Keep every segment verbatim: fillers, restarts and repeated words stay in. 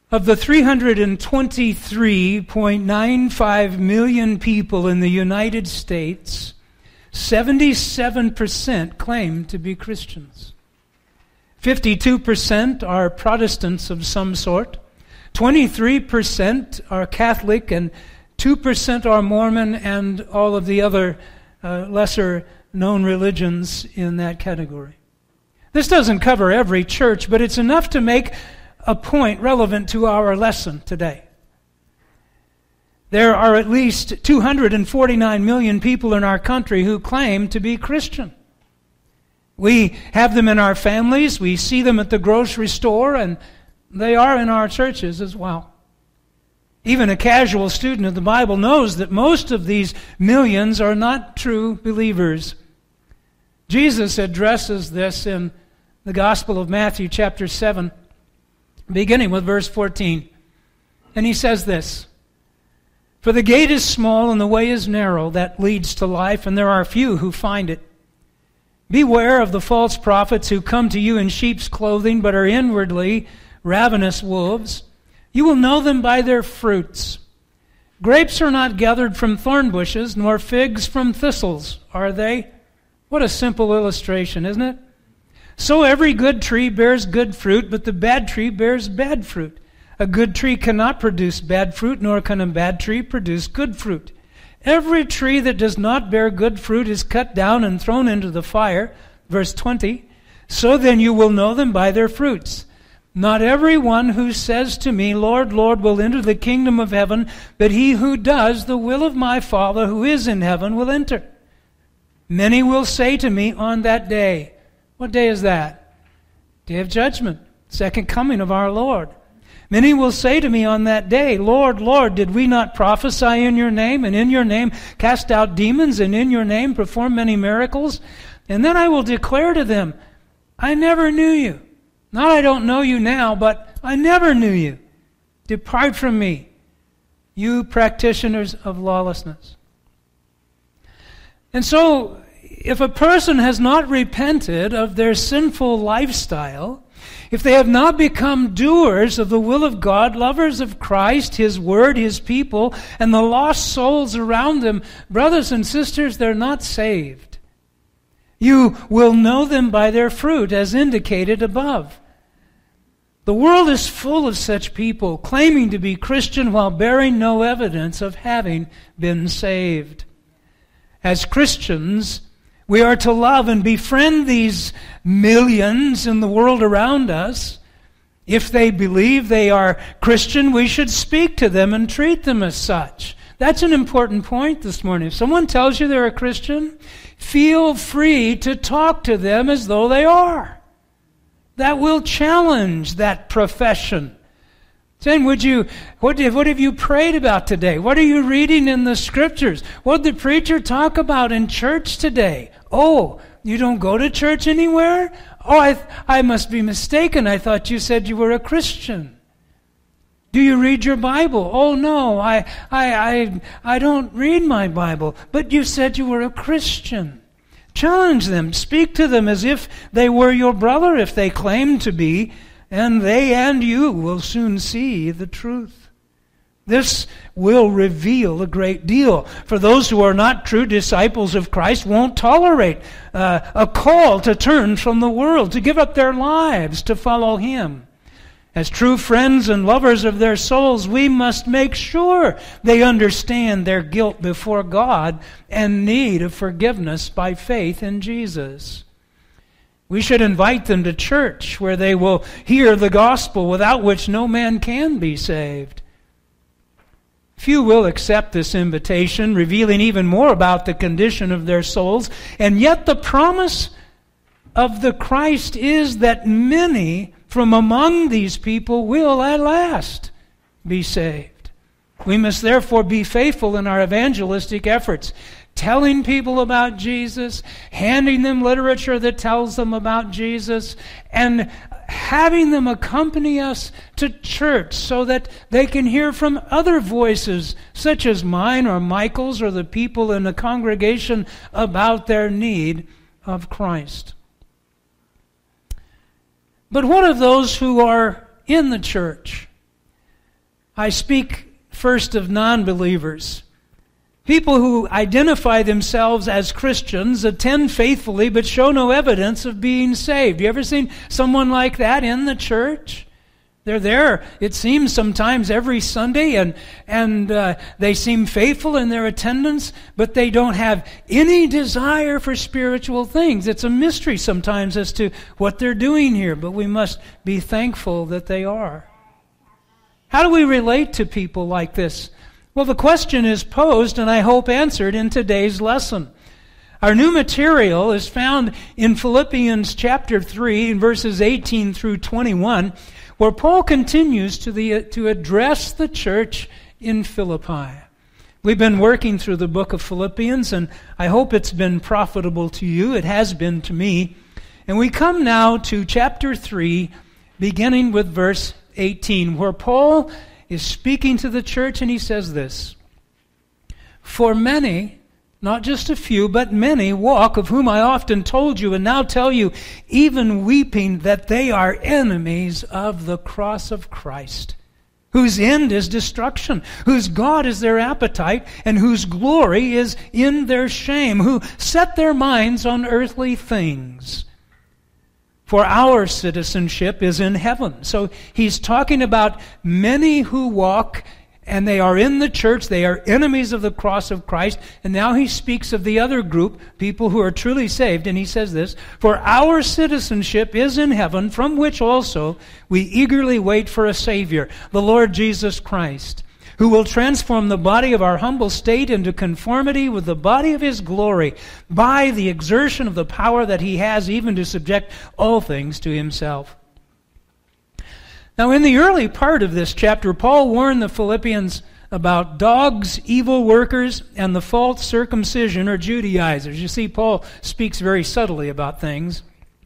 Of the three hundred twenty-three point nine five million people in the United States, seventy-seven percent claim to be Christians. fifty-two percent are Protestants of some sort. twenty-three percent are Catholic, and two percent are Mormon, and all of the other uh, lesser-known religions in that category. This doesn't cover every church, but it's enough to make a point relevant to our lesson today. There are at least two hundred forty-nine million people in our country who claim to be Christian. We have them in our families, we see them at the grocery store, and they are in our churches as well. Even a casual student of the Bible knows that most of these millions are not true believers. Jesus addresses this in the Gospel of Matthew chapter seven, beginning with verse fourteen. And he says this, "For the gate is small and the way is narrow that leads to life, and there are few who find it. Beware of the false prophets who come to you in sheep's clothing, but are inwardly ravenous wolves. You will know them by their fruits. Grapes are not gathered from thorn bushes, nor figs from thistles, are they?" What a simple illustration, isn't it? "So every good tree bears good fruit, but the bad tree bears bad fruit. A good tree cannot produce bad fruit, nor can a bad tree produce good fruit. Every tree that does not bear good fruit is cut down and thrown into the fire." Verse twenty, "So then you will know them by their fruits. Not everyone who says to me, 'Lord, Lord,' will enter the kingdom of heaven, but he who does the will of my Father who is in heaven will enter. Many will say to me on that day," what day is that? Day of judgment, second coming of our Lord. "Many will say to me on that day, 'Lord, Lord, did we not prophesy in your name, and in your name cast out demons, and in your name perform many miracles?' And then I will declare to them, 'I never knew you. Not I don't know you now, but I never knew you. Depart from me, you practitioners of lawlessness.'" And so, if a person has not repented of their sinful lifestyle, if they have not become doers of the will of God, lovers of Christ, His Word, His people, and the lost souls around them, brothers and sisters, they're not saved. You will know them by their fruit, as indicated above. The world is full of such people, claiming to be Christian while bearing no evidence of having been saved. As Christians, we are to love and befriend these millions in the world around us. If they believe they are Christian, we should speak to them and treat them as such. That's an important point this morning. If someone tells you they're a Christian, feel free to talk to them as though they are. That will challenge that profession. Saying, would you, what, what have you prayed about today? What are you reading in the Scriptures? What did the preacher talk about in church today? Oh, you don't go to church anywhere? Oh, I, I must be mistaken. I thought you said you were a Christian. Do you read your Bible? Oh, no, I, I, I, I don't read my Bible. But you said you were a Christian. Challenge them. Speak to them as if they were your brother, if they claim to be, and they and you will soon see the truth. This will reveal a great deal. For those who are not true disciples of Christ won't tolerate uh, a call to turn from the world, to give up their lives to follow Him. As true friends and lovers of their souls, we must make sure they understand their guilt before God and need of forgiveness by faith in Jesus. We should invite them to church where they will hear the gospel, without which no man can be saved. Few will accept this invitation, revealing even more about the condition of their souls, and yet the promise of the Christ is that many from among these people will at last be saved. We must therefore be faithful in our evangelistic efforts, telling people about Jesus, handing them literature that tells them about Jesus, and having them accompany us to church so that they can hear from other voices, such as mine or Michael's or the people in the congregation, about their need of Christ. But what of those who are in the church I speak first of non-believers. People who identify themselves as Christians, attend faithfully, but show no evidence of being saved. You ever seen someone like that in the church? They're there, it seems, sometimes every Sunday, and, and uh, they seem faithful in their attendance, but they don't have any desire for spiritual things. It's a mystery sometimes as to what they're doing here, but we must be thankful that they are. How do we relate to people like this? Well, the question is posed, and I hope answered in today's lesson. Our new material is found in Philippians chapter three, in verses eighteen through twenty-one, where Paul continues to, the, to address the church in Philippi. We've been working through the book of Philippians, and I hope it's been profitable to you. It has been to me. And we come now to chapter three, beginning with verse eighteen, where Paul is speaking to the church, and he says this: "For many, not just a few, but many walk, of whom I often told you, and now tell you, even weeping, that they are enemies of the cross of Christ, whose end is destruction, whose God is their appetite, and whose glory is in their shame, who set their minds on earthly things. For our citizenship is in heaven." So he's talking about many who walk, and they are in the church, they are enemies of the cross of Christ. And now he speaks of the other group, people who are truly saved, and he says this: "For our citizenship is in heaven, from which also we eagerly wait for a Savior, the Lord Jesus Christ, who will transform the body of our humble state into conformity with the body of His glory, by the exertion of the power that He has even to subject all things to Himself." Now, in the early part of this chapter, Paul warned the Philippians about dogs, evil workers, and the false circumcision or Judaizers. You see, Paul speaks very subtly about things.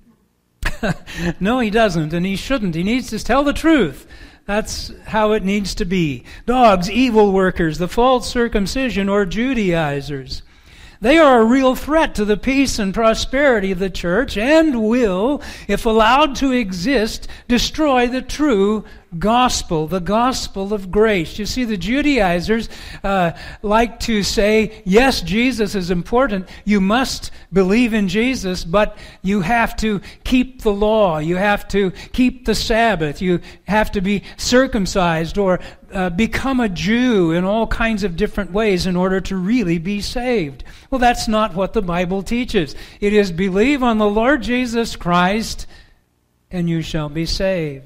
No, he doesn't, and he shouldn't. He needs to tell the truth. That's how it needs to be. Dogs, evil workers, the false circumcision or Judaizers. They are a real threat to the peace and prosperity of the church, and will, if allowed to exist, destroy the true gospel, the gospel of grace. You see, the Judaizers uh, like to say, yes, Jesus is important. You must believe in Jesus, but you have to keep the law. You have to keep the Sabbath. You have to be circumcised or uh, become a Jew in all kinds of different ways in order to really be saved. Well, that's not what the Bible teaches. It is believe on the Lord Jesus Christ, and you shall be saved.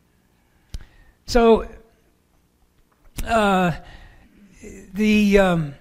So, uh, the um,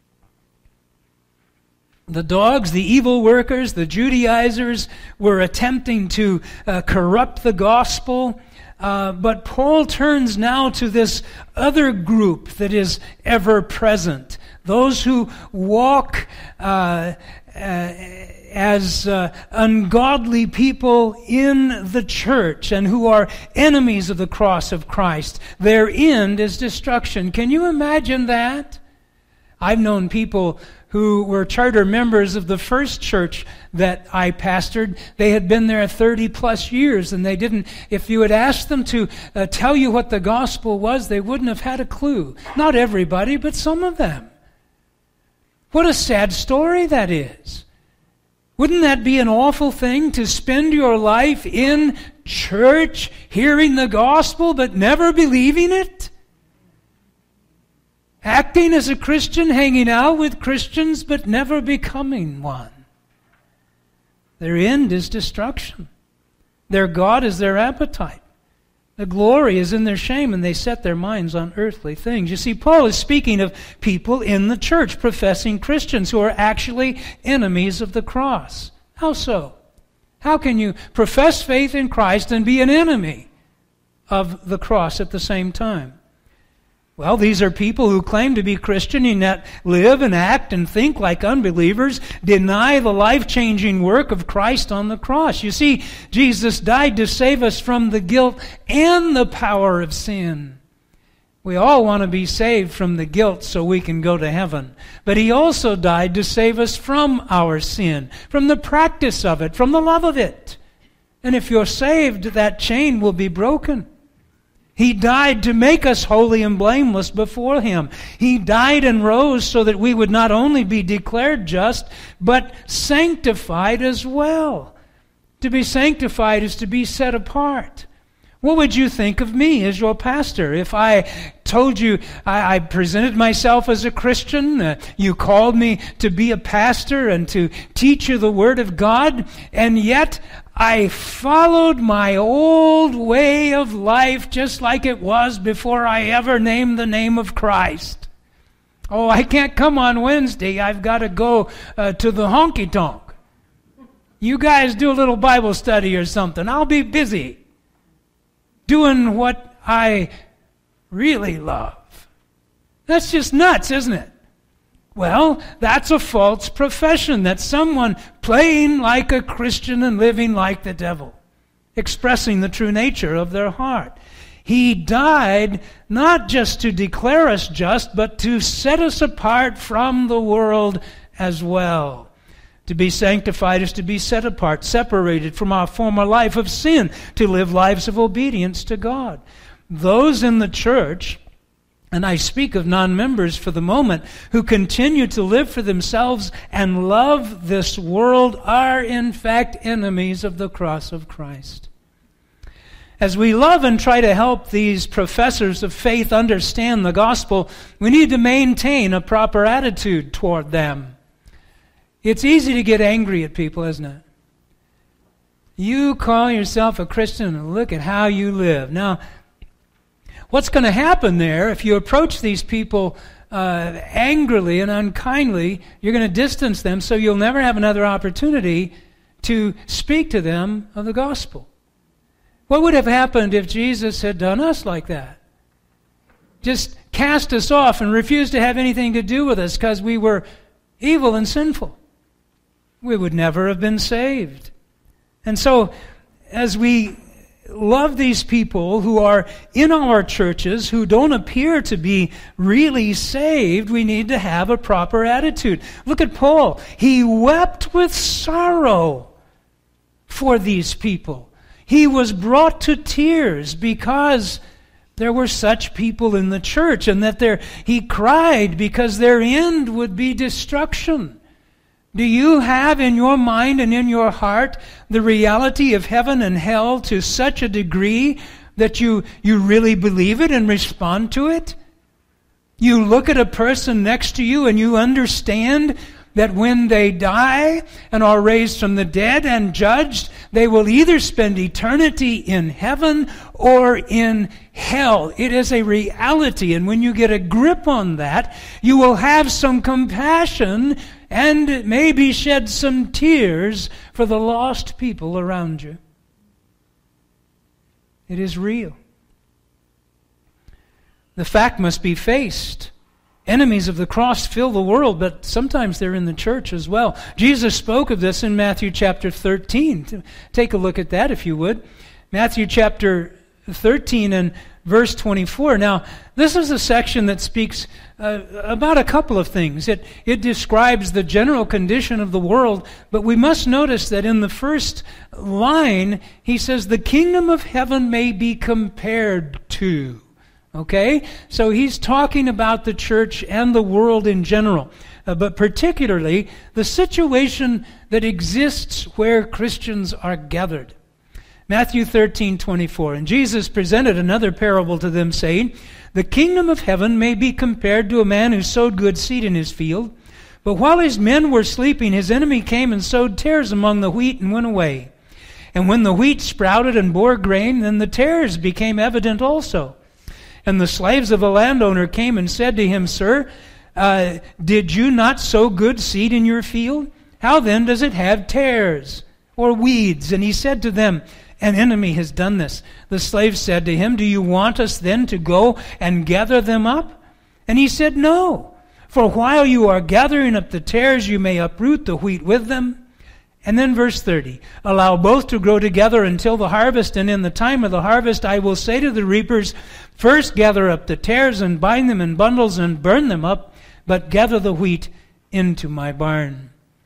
the dogs, the evil workers, the Judaizers were attempting to uh, corrupt the gospel, uh, but Paul turns now to this other group that is ever present. Those who walk uh, uh, as uh, ungodly people in the church and who are enemies of the cross of Christ. Their end is destruction. Can you imagine that? I've known people who were charter members of the first church that I pastored. They had been there thirty plus years, and they didn't, if you had asked them to uh, tell you what the gospel was, they wouldn't have had a clue. Not everybody, but some of them. What a sad story that is. Wouldn't that be an awful thing, to spend your life in church, hearing the gospel, but never believing it? Acting as a Christian, hanging out with Christians, but never becoming one. Their end is destruction. Their God is their appetite. The glory is in their shame, and they set their minds on earthly things. You see, Paul is speaking of people in the church, professing Christians, who are actually enemies of the cross. How so? How can you profess faith in Christ and be an enemy of the cross at the same time? Well, these are people who claim to be Christian and yet live and act and think like unbelievers, deny the life-changing work of Christ on the cross. You see, Jesus died to save us from the guilt and the power of sin. We all want to be saved from the guilt so we can go to heaven. But He also died to save us from our sin, from the practice of it, from the love of it. And if you're saved, that chain will be broken. He died to make us holy and blameless before Him. He died and rose so that we would not only be declared just, but sanctified as well. To be sanctified is to be set apart. What would you think of me as your pastor if I told you I, I presented myself as a Christian, uh, you called me to be a pastor and to teach you the Word of God, and yet I followed my old way of life just like it was before I ever named the name of Christ? Oh, I can't come on Wednesday. I've got to go uh, to the honky-tonk. You guys do a little Bible study or something. I'll be busy doing what I really love. That's just nuts, isn't it? Well, that's a false profession. That's someone playing like a Christian and living like the devil, expressing the true nature of their heart. He died not just to declare us just, but to set us apart from the world as well. To be sanctified is to be set apart, separated from our former life of sin, to live lives of obedience to God. Those in the church, and I speak of non-members for the moment, who continue to live for themselves and love this world are in fact enemies of the cross of Christ. As we love and try to help these professors of faith understand the gospel, we need to maintain a proper attitude toward them. It's easy to get angry at people, isn't it? You call yourself a Christian and look at how you live. Now, what's going to happen there if you approach these people uh, angrily and unkindly? You're going to distance them so you'll never have another opportunity to speak to them of the gospel. What would have happened if Jesus had done us like that? Just cast us off and refused to have anything to do with us because we were evil and sinful. We would never have been saved. And so, as we love these people who are in our churches, who don't appear to be really saved, we need to have a proper attitude. Look at Paul. He wept with sorrow for these people. He was brought to tears because there were such people in the church, and that there, he cried because their end would be destruction. Do you have in your mind and in your heart the reality of heaven and hell to such a degree that you, you really believe it and respond to it? You look at a person next to you and you understand that when they die and are raised from the dead and judged, they will either spend eternity in heaven or in hell. It is a reality, and when you get a grip on that, you will have some compassion and maybe shed some tears for the lost people around you. It is real. The fact must be faced. Enemies of the cross fill the world, but sometimes they're in the church as well. Jesus spoke of this in Matthew chapter thirteen. Take a look at that if you would. Matthew chapter thirteen and verse twenty-four. Now, this is a section that speaks uh, about a couple of things. It, it describes the general condition of the world, but we must notice that in the first line, he says, the kingdom of heaven may be compared to. Okay? So he's talking about the church and the world in general, uh, but particularly the situation that exists where Christians are gathered. Matthew thirteen twenty-four. And Jesus presented another parable to them, saying, the kingdom of heaven may be compared to a man who sowed good seed in his field. But while his men were sleeping, his enemy came and sowed tares among the wheat and went away. And when the wheat sprouted and bore grain, then the tares became evident also. And the slaves of the landowner came and said to him, Sir, uh, did you not sow good seed in your field? How then does it have tares or weeds? And he said to them, an enemy has done this. The slaves said to him, do you want us then to go and gather them up? And he said, no. For while you are gathering up the tares, you may uproot the wheat with them. And then verse thirty, allow both to grow together until the harvest, and in the time of the harvest I will say to the reapers, first gather up the tares and bind them in bundles and burn them up, but gather the wheat into my barn.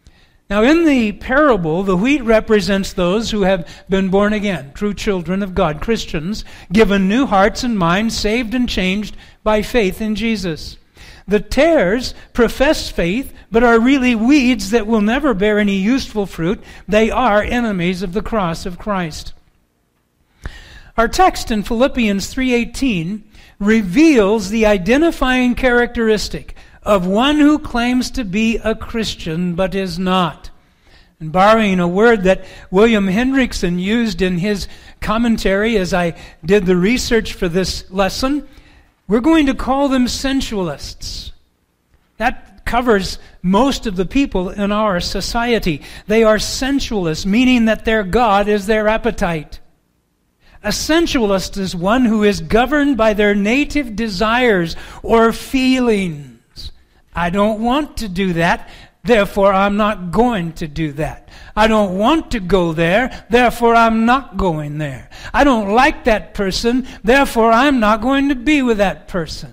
Now, in the parable, the wheat represents those who have been born again, true children of God, Christians, given new hearts and minds, saved and changed by faith in Jesus. The tares profess faith, but are really weeds that will never bear any useful fruit. They are enemies of the cross of Christ. Our text in Philippians three eighteen reveals the identifying characteristic of one who claims to be a Christian but is not. And borrowing a word that William Hendrickson used in his commentary as I did the research for this lesson, we're going to call them sensualists. That covers most of the people in our society. They are sensualists, meaning that their God is their appetite. A sensualist is one who is governed by their native desires or feelings. I don't want to do that, therefore I'm not going to do that. I don't want to go there, therefore I'm not going there. I don't like that person, therefore I'm not going to be with that person.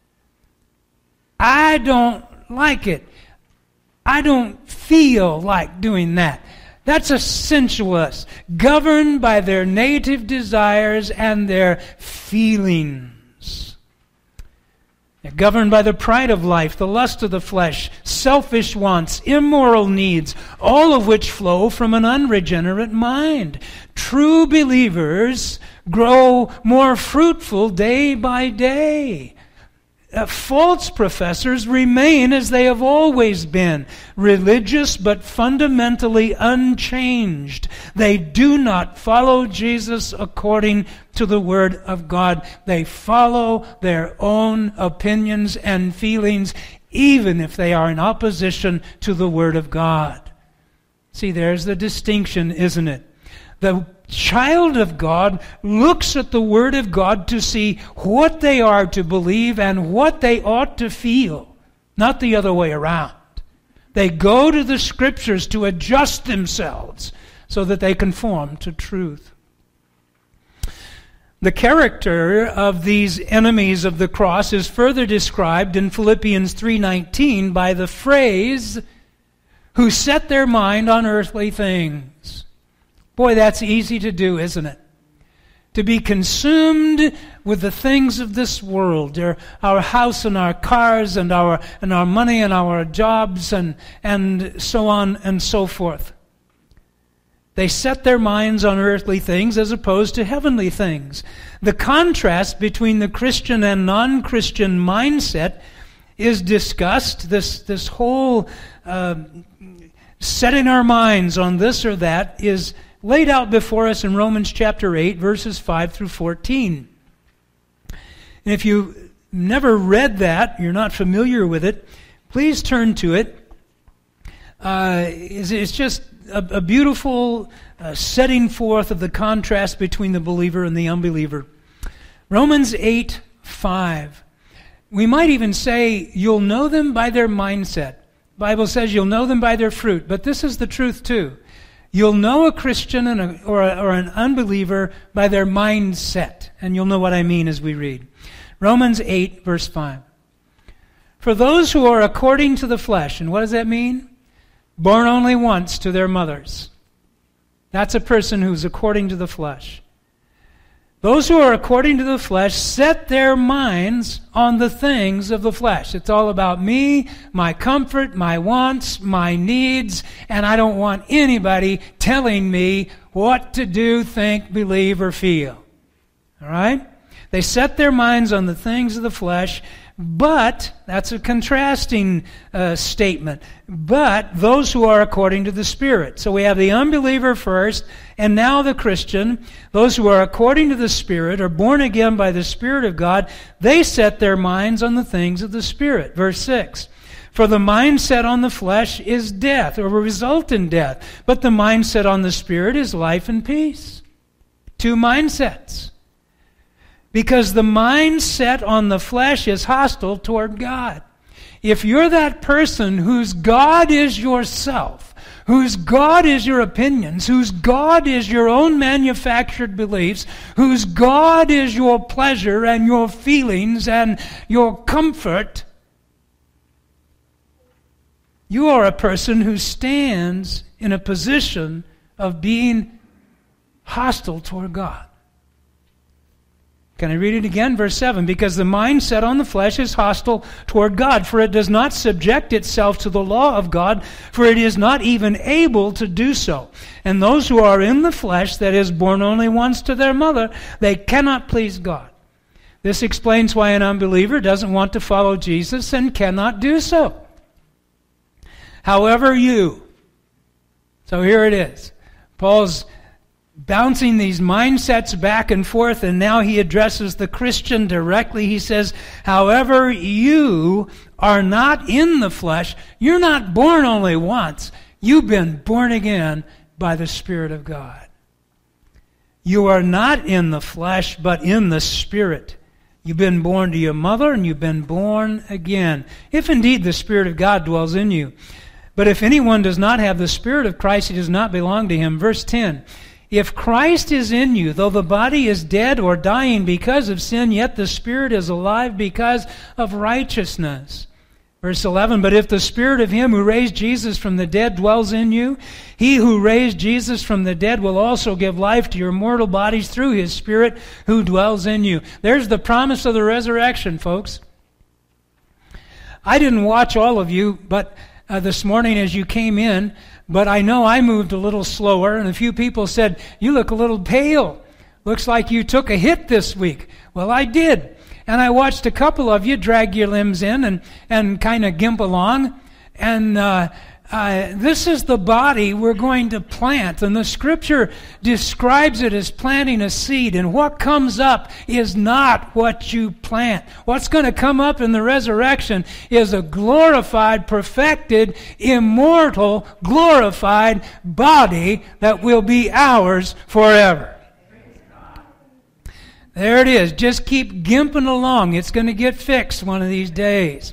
I don't like it. I don't feel like doing that. That's a sensualist, governed by their native desires and their feelings. They're governed by the pride of life, the lust of the flesh, selfish wants, immoral needs, all of which flow from an unregenerate mind. True believers grow more fruitful day by day. Uh, false professors remain as they have always been, religious but fundamentally unchanged. They do not follow Jesus according to the Word of God. They follow their own opinions and feelings, even if they are in opposition to the Word of God. See, there's the distinction, isn't it? The child of God looks at the Word of God to see what they are to believe and what they ought to feel, not the other way around. They go to the Scriptures to adjust themselves so that they conform to truth. The character of these enemies of the cross is further described in Philippians three nineteen by the phrase, who set their mind on earthly things. Boy, that's easy to do, isn't it? To be consumed with the things of this world, our, our house and our cars and our and our money and our jobs and, and so on and so forth. They set their minds on earthly things as opposed to heavenly things. The contrast between the Christian and non-Christian mindset is discussed, this, this whole uh, setting our minds on this or that is laid out before us in Romans chapter eight, verses five through fourteen. And if you've never read that, you're not familiar with it, please turn to it. Uh, it's, it's just a, a beautiful uh, setting forth of the contrast between the believer and the unbeliever. Romans eight five. We might even say, you'll know them by their mindset. The Bible says you'll know them by their fruit, but this is the truth too. You'll know a Christian and a, or, a, or an unbeliever by their mindset. And you'll know what I mean as we read. Romans eight, verse five. For those who are according to the flesh, and what does that mean? Born only once to their mothers. That's a person who's according to the flesh. Those who are according to the flesh set their minds on the things of the flesh. It's all about me, my comfort, my wants, my needs, and I don't want anybody telling me what to do, think, believe, or feel. All right? They set their minds on the things of the flesh, but, that's a contrasting uh, statement, but those who are according to the Spirit. So we have the unbeliever first, and now the Christian. Those who are according to the Spirit, are born again by the Spirit of God, they set their minds on the things of the Spirit. Verse six. For the mind set on the flesh is death, or will result in death, but the mind set on the Spirit is life and peace. Two mindsets. Because the mind set on the flesh is hostile toward God. If you're that person whose God is yourself, whose God is your opinions, whose God is your own manufactured beliefs, whose God is your pleasure and your feelings and your comfort, You are a person who stands in a position of being hostile toward God. Can I read it again? Verse seven. Because the mind set on the flesh is hostile toward God, for it does not subject itself to the law of God, for it is not even able to do so. And those who are in the flesh, that is, born only once to their mother, they cannot please God. This explains why an unbeliever doesn't want to follow Jesus and cannot do so. However, you. So here it is. Paul's bouncing these mindsets back and forth, and now he addresses the Christian directly. He says, however, you are not in the flesh. You're not born only once. You've been born again by the Spirit of God. You are not in the flesh, but in the Spirit. You've been born to your mother, and you've been born again, if indeed the Spirit of God dwells in you. But if anyone does not have the Spirit of Christ, he does not belong to him. Verse ten. If Christ is in you, though the body is dead or dying because of sin, yet the Spirit is alive because of righteousness. Verse eleven, but if the Spirit of him who raised Jesus from the dead dwells in you, he who raised Jesus from the dead will also give life to your mortal bodies through his Spirit who dwells in you. There's the promise of the resurrection, folks. I didn't watch all of you, but uh, this morning as you came in, but I know I moved a little slower, and a few people said, you look a little pale. Looks like you took a hit this week. Well, I did. And I watched a couple of you drag your limbs in and, and kind of gimp along. And uh, uh, this is the body we're going to plant. And the Scripture describes it as planting a seed. And what comes up is not what you plant. What's going to come up in the resurrection is a glorified, perfected, immortal, glorified body that will be ours forever. There it is. Just keep gimping along. It's going to get fixed one of these days.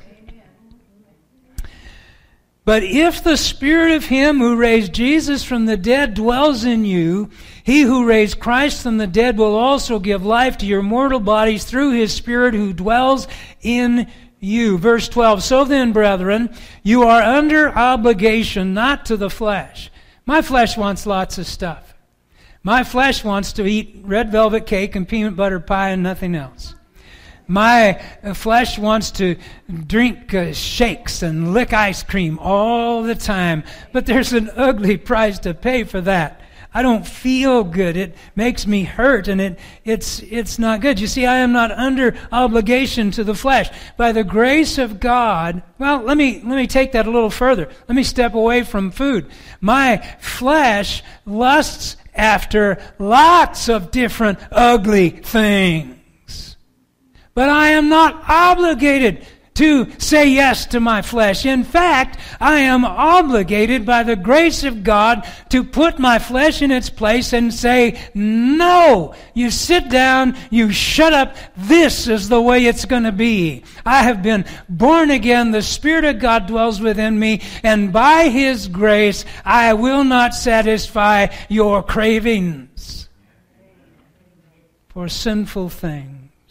But if the Spirit of him who raised Jesus from the dead dwells in you, he who raised Christ from the dead will also give life to your mortal bodies through his Spirit who dwells in you. Verse twelve, so then, brethren, you are under obligation not to the flesh. My flesh wants lots of stuff. My flesh wants to eat red velvet cake and peanut butter pie and nothing else. My flesh wants to drink uh, shakes and lick ice cream all the time. But there's an ugly price to pay for that. I don't feel good. It makes me hurt, and it it's it's not good. You see, I am not under obligation to the flesh. By the grace of God, well, let me let me take that a little further. Let me step away from food. My flesh lusts after lots of different ugly things. But I am not obligated to say yes to my flesh. In fact, I am obligated by the grace of God to put my flesh in its place and say, no, you sit down, you shut up, this is the way it's going to be. I have been born again, the Spirit of God dwells within me, and by His grace, I will not satisfy your cravings for sinful things.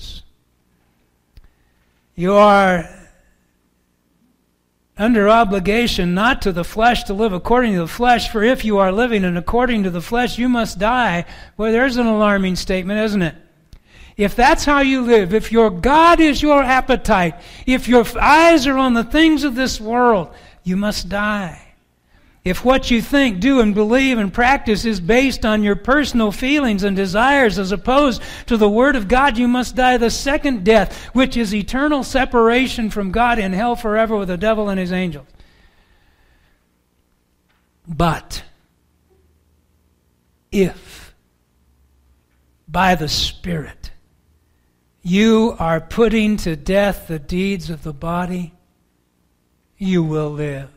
You are under obligation not to the flesh to live according to the flesh, for if you are living in according to the flesh, you must die. Well, there's an alarming statement, isn't it? If that's how you live, if your God is your appetite, if your eyes are on the things of this world, you must die. If what you think, do, and believe and practice is based on your personal feelings and desires as opposed to the Word of God, you must die the second death, which is eternal separation from God in hell forever with the devil and his angels. But if by the Spirit you are putting to death the deeds of the body, you will live.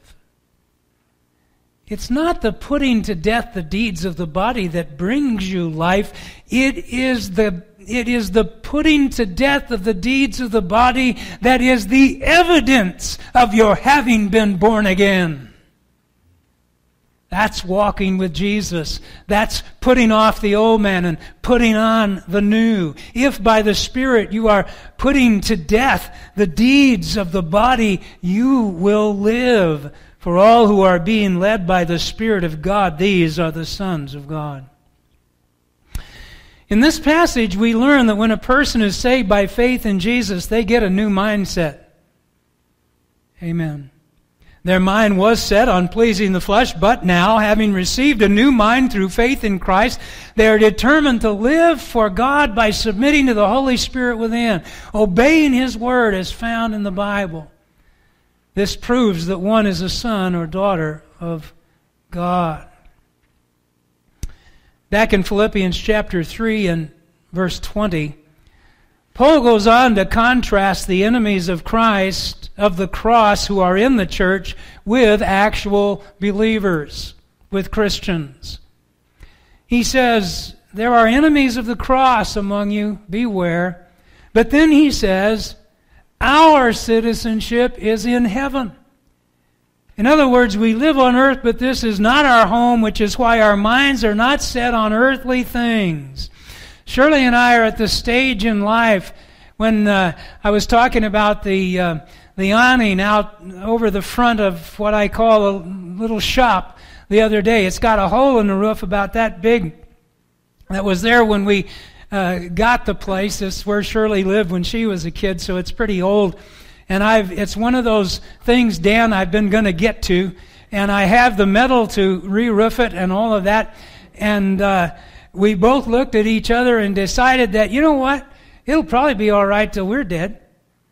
It's not the putting to death the deeds of the body that brings you life. It is the it is the putting to death of the deeds of the body that is the evidence of your having been born again. That's walking with Jesus. That's putting off the old man and putting on the new. If by the Spirit you are putting to death the deeds of the body, you will live. For all who are being led by the Spirit of God, these are the sons of God. In this passage, we learn that when a person is saved by faith in Jesus, they get a new mindset. Amen. Their mind was set on pleasing the flesh, but now, having received a new mind through faith in Christ, they are determined to live for God by submitting to the Holy Spirit within, obeying His Word as found in the Bible. This proves that one is a son or daughter of God. Back in Philippians chapter three and verse twenty, Paul goes on to contrast the enemies of Christ, of the cross, who are in the church, with actual believers, with Christians. He says, there are enemies of the cross among you, beware. But then he says, our citizenship is in heaven. In other words, we live on earth, but this is not our home, which is why our minds are not set on earthly things. Shirley and I are at the stage in life when uh, I was talking about the uh, the awning out over the front of what I call a little shop the other day. It's got a hole in the roof about that big. That was there when we uh, got the place. This is where Shirley lived when she was a kid, so it's pretty old. And I've it's one of those things, Dan, I've been going to get to, and I have the metal to re-roof it and all of that. And uh, we both looked at each other and decided that, you know what, it'll probably be all right till we're dead.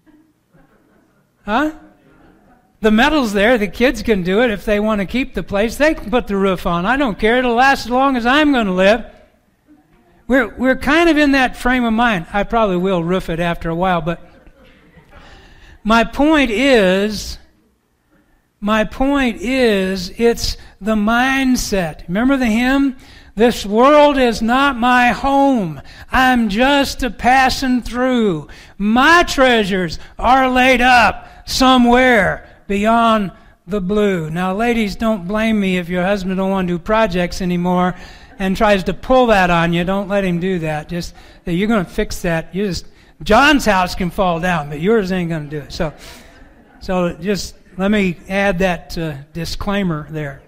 Huh? The metal's there. The kids can do it if they want to keep the place. They can put the roof on. I don't care. It'll last as long as I'm going to live. We're we're kind of in that frame of mind. I probably will roof it after a while, but my point is, my point is, it's the mindset. Remember the hymn? This world is not my home. I'm just a passing through. My treasures are laid up somewhere beyond the blue. Now, ladies, don't blame me if your husband don't want to do projects anymore and tries to pull that on you. Don't let him do that. Just you're going to fix that. You just John's house can fall down, but yours ain't going to do it. So, so just let me add that uh, disclaimer there.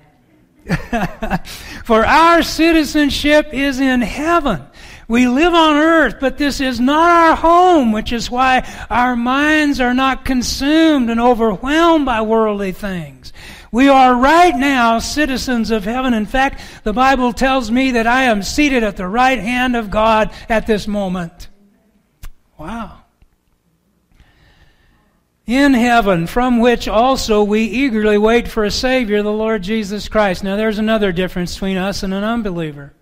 For our citizenship is in heaven. We live on earth, but this is not our home, which is why our minds are not consumed and overwhelmed by worldly things. We are right now citizens of heaven. In fact, the Bible tells me that I am seated at the right hand of God at this moment. Wow. In heaven, from which also we eagerly wait for a Savior, the Lord Jesus Christ. Now there's another difference between us and an unbeliever.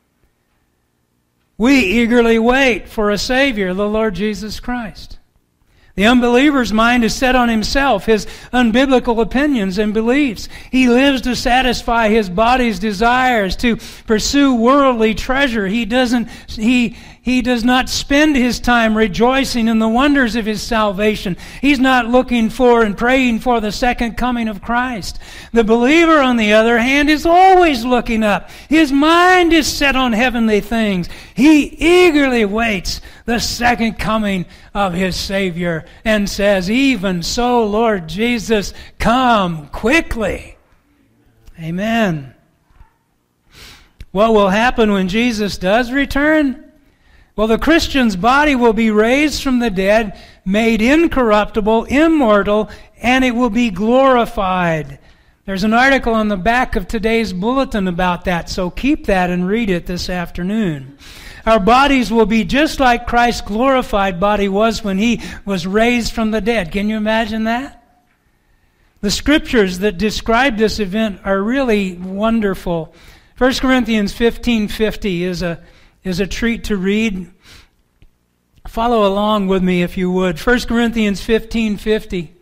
We eagerly wait for a Savior, the Lord Jesus Christ. The unbeliever's mind is set on himself, his unbiblical opinions and beliefs. He lives to satisfy his body's desires, to pursue worldly treasure. He doesn't, he, he does not spend his time rejoicing in the wonders of his salvation. He's not looking for and praying for the second coming of Christ. The believer, on the other hand, is always looking up. His mind is set on heavenly things. He eagerly waits the second coming of his Savior and says, even so, Lord Jesus, come quickly. Amen. What will happen when Jesus does return? Well, the Christian's body will be raised from the dead, made incorruptible, immortal, and it will be glorified. There's an article on the back of today's bulletin about that, so keep that and read it this afternoon. Our bodies will be just like Christ's glorified body was when He was raised from the dead. Can you imagine that? The scriptures that describe this event are really wonderful. First Corinthians fifteen fifty is a is a treat to read. Follow along with me if you would. First Corinthians fifteen fifty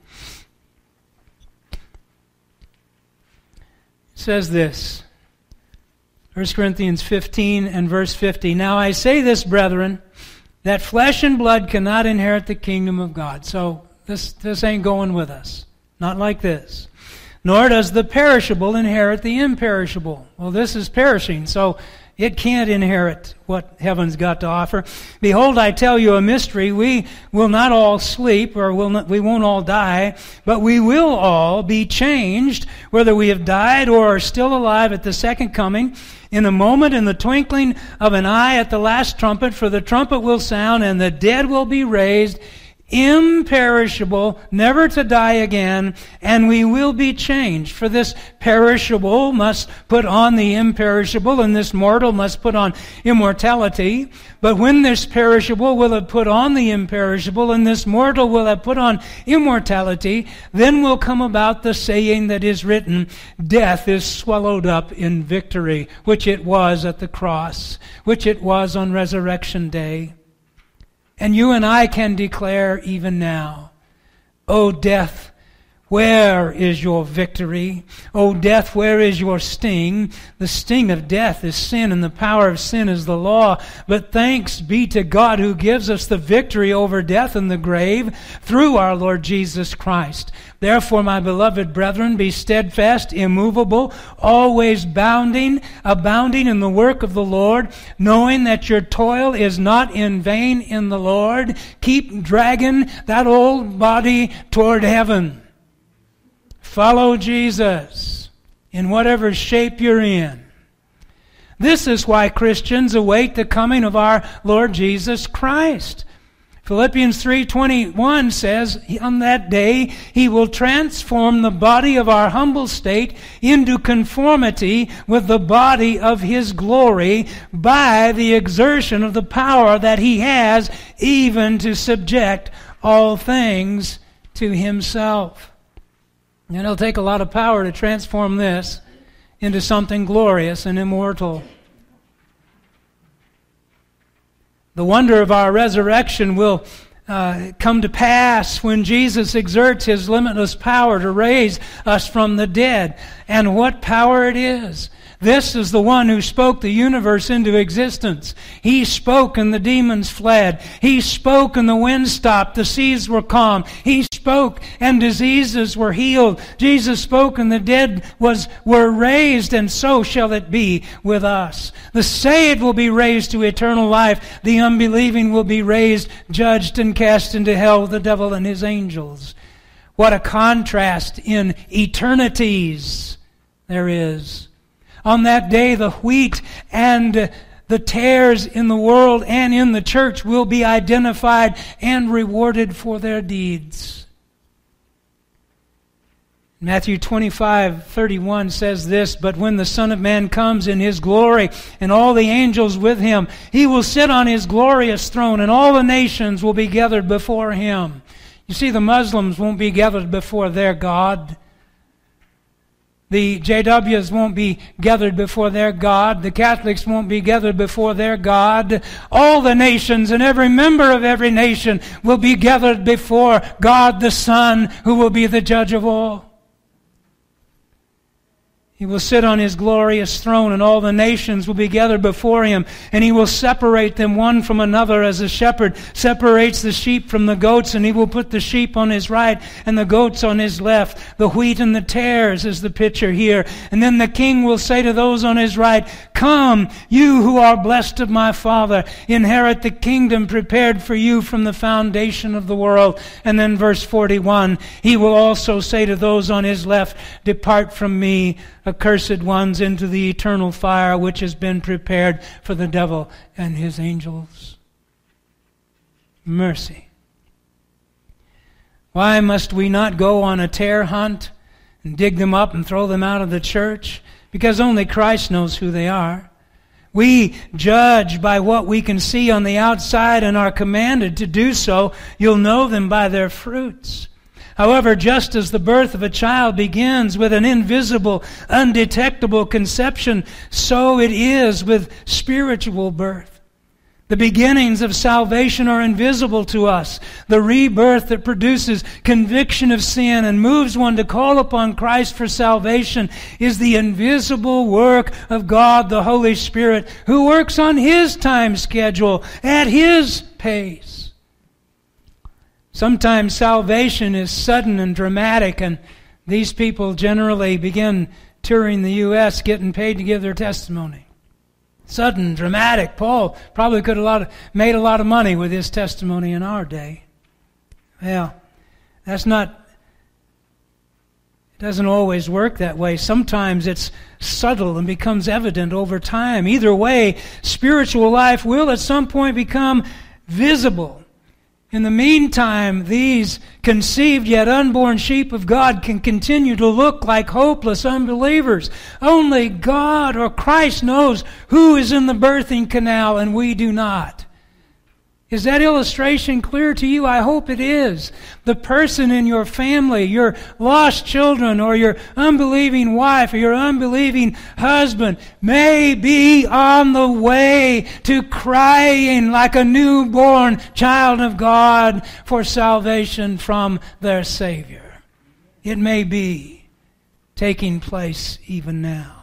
says this. First Corinthians fifteen and verse fifty. Now I say this, brethren, that flesh and blood cannot inherit the kingdom of God. So this, this ain't going with us. Not like this. Nor does the perishable inherit the imperishable. Well, this is perishing, so It can't inherit what heaven's got to offer. Behold, I tell you a mystery. We will not all sleep, or will not, we won't all die, but we will all be changed, whether we have died or are still alive at the second coming, in a moment, in the twinkling of an eye, at the last trumpet. For the trumpet will sound, and the dead will be raised, imperishable, never to die again, and we will be changed. For this perishable must put on the imperishable, and this mortal must put on immortality. But when this perishable will have put on the imperishable, and this mortal will have put on immortality, then will come about the saying that is written, death is swallowed up in victory, which it was at the cross, which it was on resurrection day. And you and I can declare even now, O death, where is your victory? O death, where is your sting? The sting of death is sin, and the power of sin is the law. But thanks be to God who gives us the victory over death and the grave through our Lord Jesus Christ. Therefore, my beloved brethren, be steadfast, immovable, always bounding, abounding in the work of the Lord, knowing that your toil is not in vain in the Lord. Keep dragging that old body toward heaven. Follow Jesus in whatever shape you're in. This is why Christians await the coming of our Lord Jesus Christ. Philippians three twenty-one says, on that day He will transform the body of our humble state into conformity with the body of His glory by the exertion of the power that He has even to subject all things to Himself. And it'll take a lot of power to transform this into something glorious and immortal. The wonder of our resurrection will uh, come to pass when Jesus exerts His limitless power to raise us from the dead. And what power it is! This is the one who spoke the universe into existence. He spoke and the demons fled. He spoke and the wind stopped. The seas were calm. He spoke and diseases were healed. Jesus spoke and the dead was were raised, and so shall it be with us. The saved will be raised to eternal life. The unbelieving will be raised, judged, and cast into hell with the devil and his angels. What a contrast in eternities there is. On that day, the wheat and the tares in the world and in the church will be identified and rewarded for their deeds. Matthew twenty-five thirty-one says this, but when the Son of Man comes in His glory and all the angels with Him, He will sit on His glorious throne, and all the nations will be gathered before Him. You see, the Muslims won't be gathered before their God. The J Ws won't be gathered before their God. The Catholics won't be gathered before their God. All the nations and every member of every nation will be gathered before God the Son, who will be the judge of all. He will sit on His glorious throne, and all the nations will be gathered before Him, and He will separate them one from another as a shepherd separates the sheep from the goats, and He will put the sheep on His right and the goats on His left. The wheat and the tares is the picture here. And then the King will say to those on His right, come, you who are blessed of my Father, inherit the kingdom prepared for you from the foundation of the world. And then verse forty-one, He will also say to those on His left, depart from me, accursed ones, into the eternal fire which has been prepared for the devil and his angels. Mercy. Why must we not go on a tare hunt and dig them up and throw them out of the church? Because only Christ knows who they are. We judge by what we can see on the outside and are commanded to do so. You'll know them by their fruits. However, just as the birth of a child begins with an invisible, undetectable conception, so it is with spiritual birth. The beginnings of salvation are invisible to us. The rebirth that produces conviction of sin and moves one to call upon Christ for salvation is the invisible work of God the Holy Spirit, who works on His time schedule, at His pace. Sometimes salvation is sudden and dramatic, and these people generally begin touring the U S getting paid to give their testimony. Sudden, dramatic. Paul probably could have a lot of, made a lot of money with his testimony in our day. Well, that's not, it doesn't always work that way. Sometimes it's subtle and becomes evident over time. Either way, spiritual life will at some point become visible. In the meantime, these conceived yet unborn sheep of God can continue to look like hopeless unbelievers. Only God or Christ knows who is in the birthing canal, and we do not. Is that illustration clear to you? I hope it is. The person in your family, your lost children, or your unbelieving wife, or your unbelieving husband may be on the way to crying like a newborn child of God for salvation from their Savior. It may be taking place even now.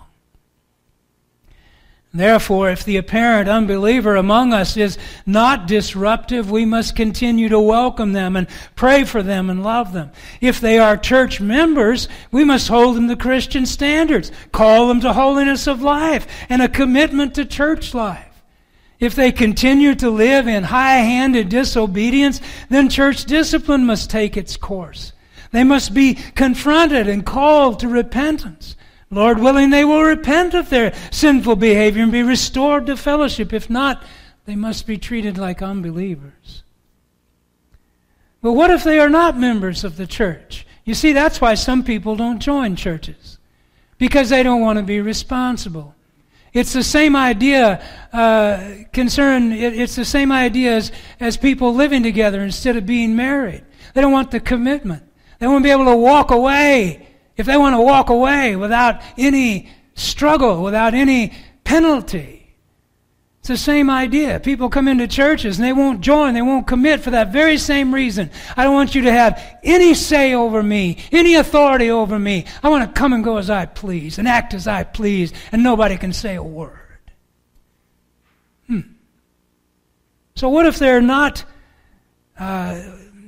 Therefore, if the apparent unbeliever among us is not disruptive, we must continue to welcome them and pray for them and love them. If they are church members, we must hold them to Christian standards, call them to holiness of life and a commitment to church life. If they continue to live in high-handed disobedience, then church discipline must take its course. They must be confronted and called to repentance. Lord willing, they will repent of their sinful behavior and be restored to fellowship. If not, they must be treated like unbelievers. But what if they are not members of the church? You see, that's why some people don't join churches, because they don't want to be responsible. It's the same idea, uh, concern, it, it's the same idea as, as people living together instead of being married. They don't want the commitment. They won't be able to walk away. If they want to walk away without any struggle, without any penalty, it's the same idea. People come into churches and they won't join, they won't commit for that very same reason. I don't want you to have any say over me, any authority over me. I want to come and go as I please and act as I please, and nobody can say a word. Hmm. So what if they're not uh,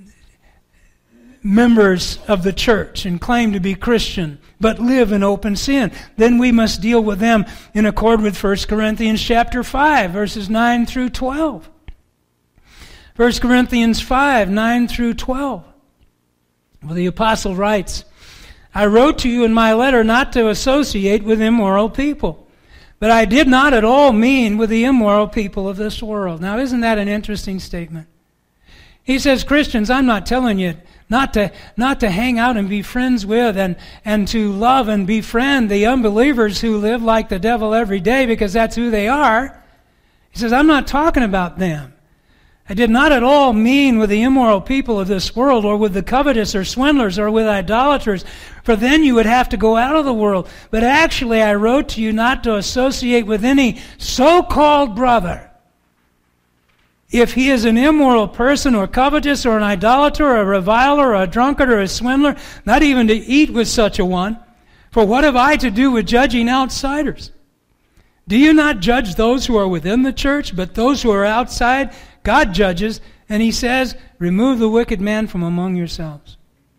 members of the church and claim to be Christian, but live in open sin? Then we must deal with them in accord with First Corinthians chapter five, verses nine through twelve. First Corinthians five, nine through twelve. Well, the apostle writes, I wrote to you in my letter not to associate with immoral people, but I did not at all mean with the immoral people of this world. Now, isn't that an interesting statement? He says, Christians, I'm not telling you not to not to hang out and be friends with and, and to love and befriend the unbelievers who live like the devil every day, because that's who they are. He says, I'm not talking about them. I did not at all mean with the immoral people of this world, or with the covetous or swindlers or with idolaters, for then you would have to go out of the world. But actually I wrote to you not to associate with any so-called brother. If he is an immoral person or covetous or an idolater or a reviler or a drunkard or a swindler, not even to eat with such a one. For what have I to do with judging outsiders? Do you not judge those who are within the church, but those who are outside God judges? And he says, remove the wicked man from among yourselves.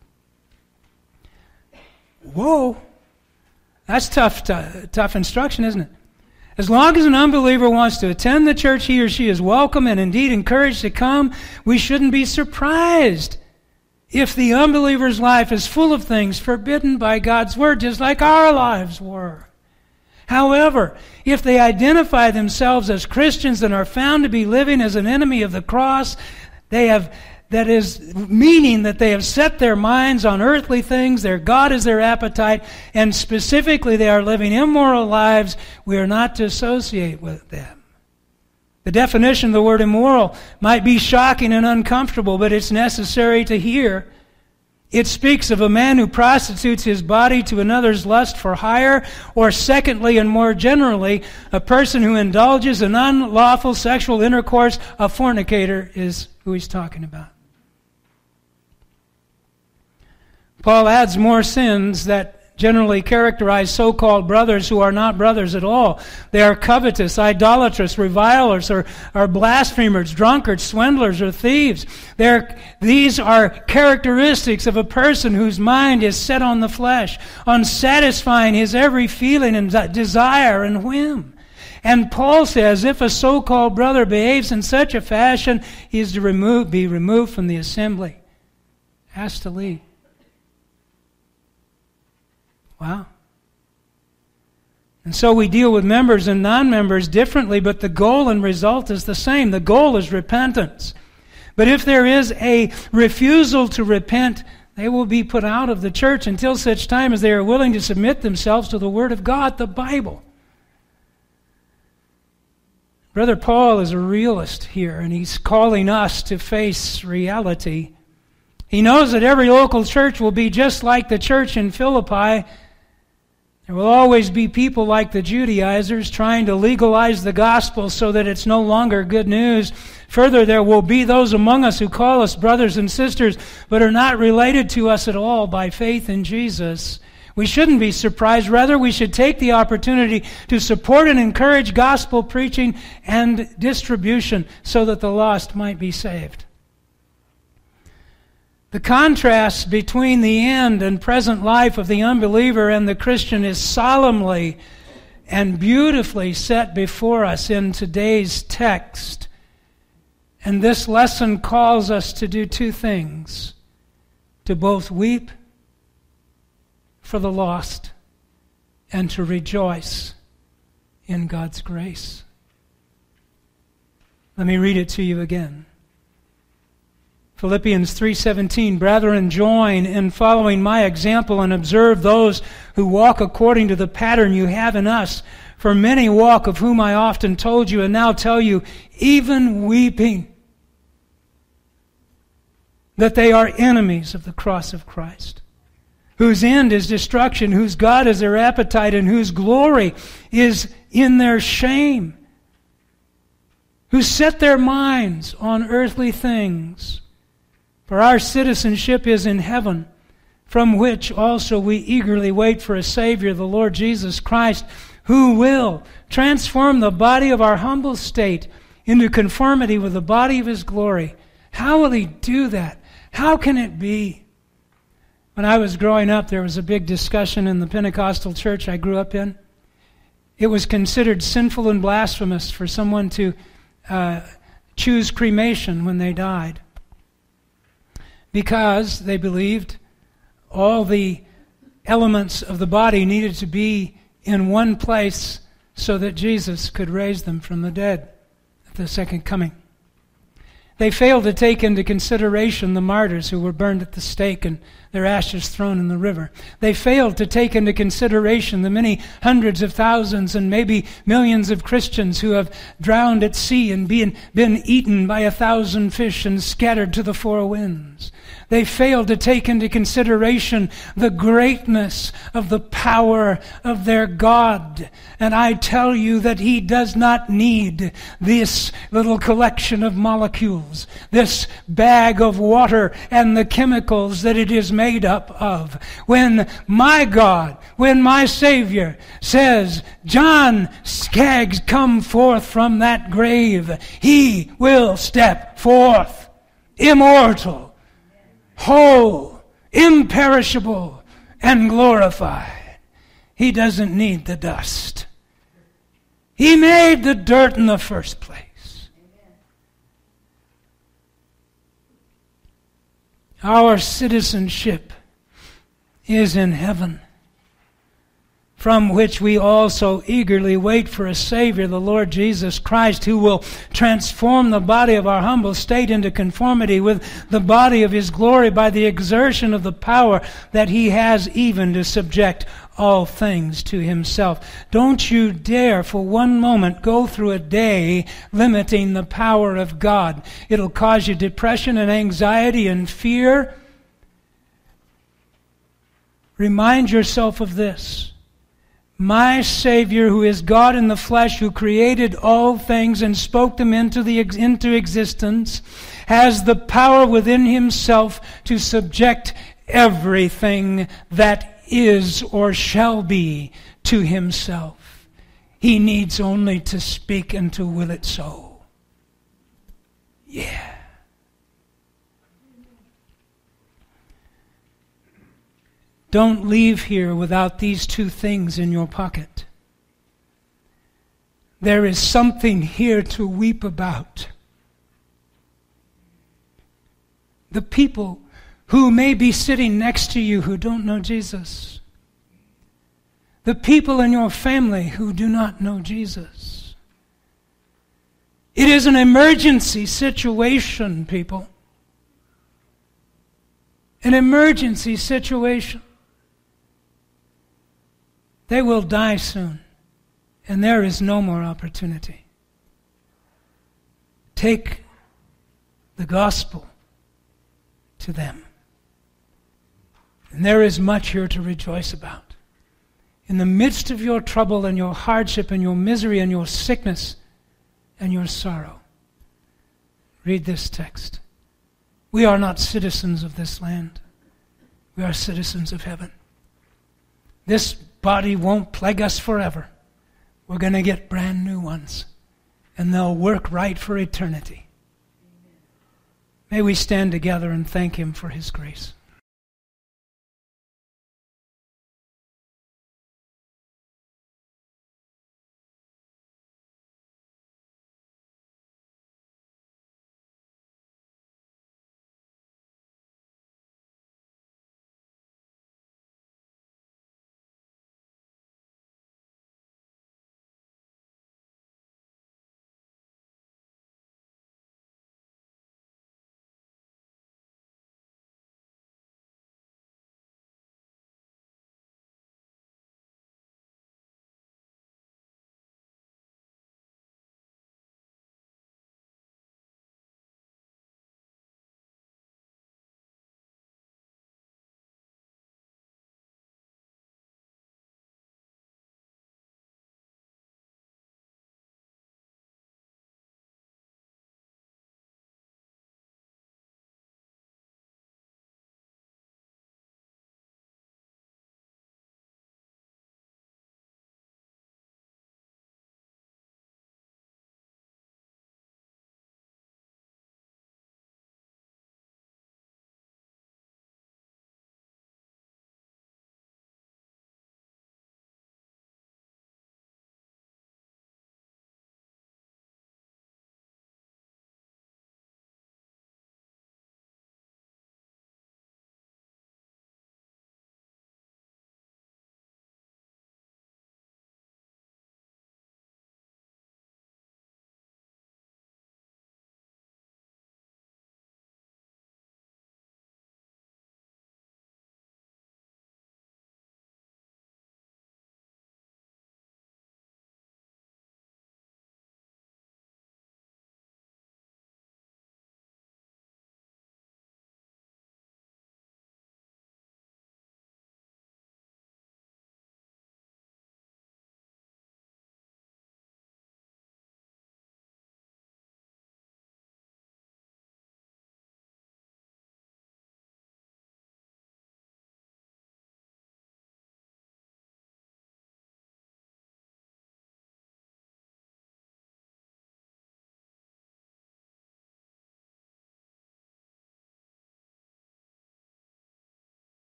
Whoa, that's tough, t- tough instruction, isn't it? As long as an unbeliever wants to attend the church, he or she is welcome and indeed encouraged to come. We shouldn't be surprised if the unbeliever's life is full of things forbidden by God's word, just like our lives were. However, if they identify themselves as Christians and are found to be living as an enemy of the cross, they have that is meaning that they have set their minds on earthly things, their God is their appetite, and specifically they are living immoral lives, we are not to associate with them. The definition of the word immoral might be shocking and uncomfortable, but it's necessary to hear. It speaks of a man who prostitutes his body to another's lust for hire, or secondly and more generally, a person who indulges in unlawful sexual intercourse. A fornicator is who he's talking about. Paul adds more sins that generally characterize so-called brothers who are not brothers at all. They are covetous, idolatrous, revilers, or, or blasphemers, drunkards, swindlers, or thieves. They're, these are characteristics of a person whose mind is set on the flesh, on satisfying his every feeling and desire and whim. And Paul says, if a so-called brother behaves in such a fashion, he is to remove, be removed from the assembly. Has to leave. Wow. And so we deal with members and non-members differently, but the goal and result is the same. The goal is repentance. But if there is a refusal to repent, they will be put out of the church until such time as they are willing to submit themselves to the Word of God, the Bible. Brother Paul is a realist here, and he's calling us to face reality. He knows that every local church will be just like the church in Philippi. There will always be people like the Judaizers trying to legalize the gospel so that it's no longer good news. Further, there will be those among us who call us brothers and sisters, but are not related to us at all by faith in Jesus. We shouldn't be surprised. Rather, we should take the opportunity to support and encourage gospel preaching and distribution so that the lost might be saved. The contrast between the end and present life of the unbeliever and the Christian is solemnly and beautifully set before us in today's text. And this lesson calls us to do two things: to both weep for the lost and to rejoice in God's grace. Let me read it to you again. Philippians three seventeen, brethren, join in following my example and observe those who walk according to the pattern you have in us. For many walk, of whom I often told you and now tell you, even weeping, that they are enemies of the cross of Christ, whose end is destruction, whose God is their appetite, and whose glory is in their shame, who set their minds on earthly things. For our citizenship is in heaven, from which also we eagerly wait for a Savior, the Lord Jesus Christ, who will transform the body of our humble state into conformity with the body of His glory. How will He do that? How can it be? When I was growing up, there was a big discussion in the Pentecostal church I grew up in. It was considered sinful and blasphemous for someone to uh, choose cremation when they died, because they believed all the elements of the body needed to be in one place so that Jesus could raise them from the dead at the second coming. They failed to take into consideration the martyrs who were burned at the stake and their ashes thrown in the river. They failed to take into consideration the many hundreds of thousands and maybe millions of Christians who have drowned at sea and been, been eaten by a thousand fish and scattered to the four winds. They failed to take into consideration the greatness of the power of their God. And I tell you that He does not need this little collection of molecules, this bag of water and the chemicals that it is made up of. When my God, when my Savior says, John Skaggs, come forth from that grave, He will step forth, immortal, whole, imperishable, and glorified. He doesn't need the dust. He made the dirt in the first place. Our citizenship is in heaven, from which we also eagerly wait for a Savior, the Lord Jesus Christ, who will transform the body of our humble state into conformity with the body of His glory by the exertion of the power that He has even to subject all things to Himself. Don't you dare for one moment go through a day limiting the power of God. It'll cause you depression and anxiety and fear. Remind yourself of this. My Savior, who is God in the flesh, who created all things and spoke them into the into existence, has the power within Himself to subject everything that is or shall be to Himself. He needs only to speak and to will it so. Yeah. Don't leave here without these two things in your pocket. there is something here to weep about. The people who may be sitting next to you who don't know Jesus. The people in your family who do not know Jesus. It is an emergency situation, people. An emergency situation. They will die soon, and there is no more opportunity. Take the gospel to them. And there is much here to rejoice about. In the midst of your trouble and your hardship and your misery and your sickness and your sorrow, read this text. We are not citizens of this land. We are citizens of heaven. This body won't plague us forever. We're going to get brand new ones, and they'll work right for eternity. May we stand together and thank Him for His grace.